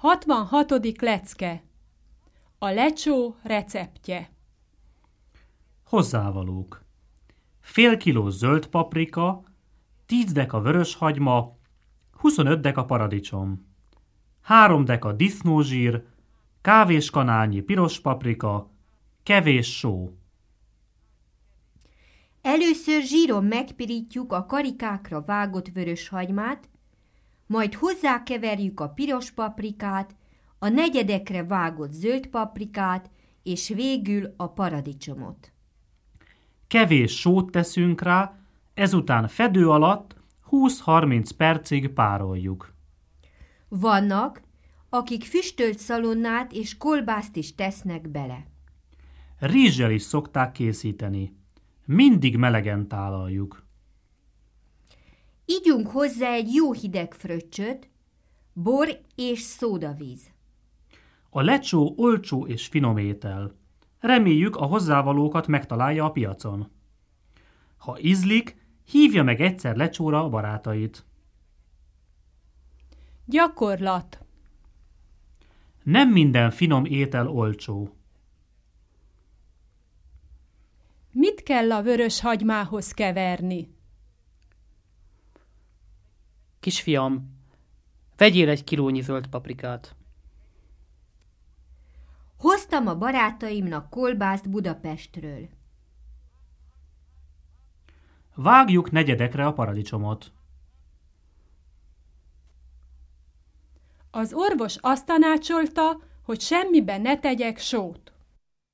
66. lecke. A lecsó receptje. Hozzávalók. Fél kiló zöld paprika, 10 deka vöröshagyma, 25 deka paradicsom, 3 deka disznózsír, kávéskanálnyi piros paprika, kevés só. Először zsíron megpirítjuk a karikákra vágott vöröshagymát, majd hozzákeverjük a piros paprikát, a negyedekre vágott zöld paprikát, és végül a paradicsomot. Kevés sót teszünk rá, ezután fedő alatt 20-30 percig pároljuk. Vannak, akik füstölt szalonnát és kolbászt is tesznek bele. Rizssel is szokták készíteni. Mindig melegen tálaljuk. Ígyunk hozzá egy jó hideg fröccsöt, bor és szódavíz. A lecsó olcsó és finom étel. Reméljük, a hozzávalókat megtalálja a piacon. Ha ízlik, hívja meg egyszer lecsóra a barátait. Gyakorlat. Nem minden finom étel olcsó. Mit kell a vörös hagymához keverni? Kisfiam, vegyél 1 kilónyi zöld paprikát. Hoztam a barátaimnak kolbászt Budapestről. Vágjuk negyedekre a paradicsomot. Az orvos azt tanácsolta, hogy semmiben ne tegyek sót.